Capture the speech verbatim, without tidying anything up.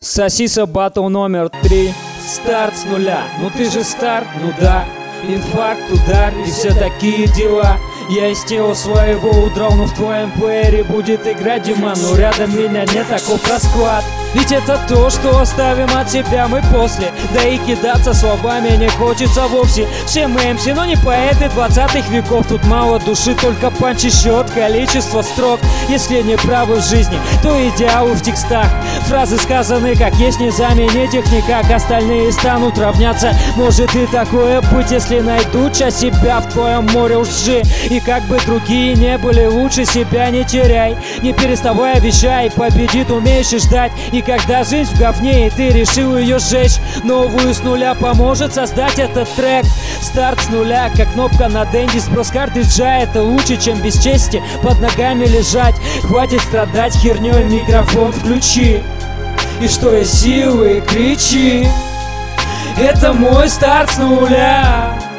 Сосиса батл номер три. Старт с нуля. Ну ты же стар, ну да. Инфаркт, удар и все такие дела. Я из тела своего удрал, но в твоем плеере будет играть Диман. Но рядом меня нет, таков расклад. Ведь это то, что оставим от себя мы после. Да и кидаться словами не хочется вовсе. Все мы эм си, но не поэты двадцатых веков. Тут мало души, только панч и счет, количество строк. Если не правы в жизни, то идеалы в текстах. Фразы сказаны как есть, не заменить их никак. Остальные станут равняться. Может и такое быть, если найду часть себя в твоем море лжи. И как бы другие не были, лучше себя не теряй. Не переставай, обещай, победит умеющий ждать. И когда жизнь в говне, и ты решил ее сжечь, новую с нуля поможет создать этот трек. Старт с нуля, как кнопка на денде. Спрос картриджа, это лучше, чем без чести под ногами лежать. Хватит страдать херней, микрофон включи. И что есть силы, кричи. Это мой старт с нуля.